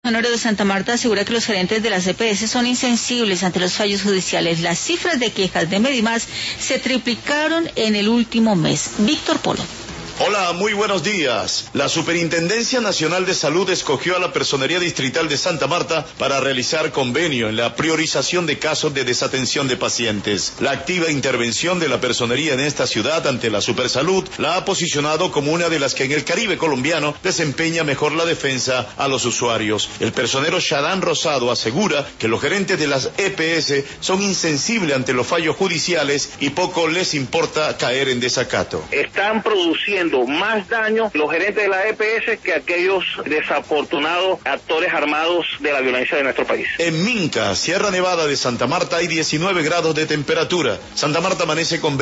Sonora de Santa Marta asegura que los gerentes de las EPS son insensibles ante los fallos judiciales. Las cifras de quejas de Medimás se triplicaron en el último mes. Víctor Polo. Hola, muy buenos días. La Superintendencia Nacional de Salud escogió a la Personería Distrital de Santa Marta para realizar convenio en la priorización de casos de desatención de pacientes. La activa intervención de la Personería en esta ciudad ante la Supersalud la ha posicionado como una de las que en el Caribe colombiano desempeña mejor la defensa a los usuarios. El personero Shadán Rosado asegura que los gerentes de las EPS son insensibles ante los fallos judiciales y poco les importa caer en desacato. Están produciendo más daño los gerentes de la EPS que aquellos desafortunados actores armados de la violencia de nuestro país. En Minca, Sierra Nevada de Santa Marta, hay 19 grados de temperatura. Santa Marta amanece con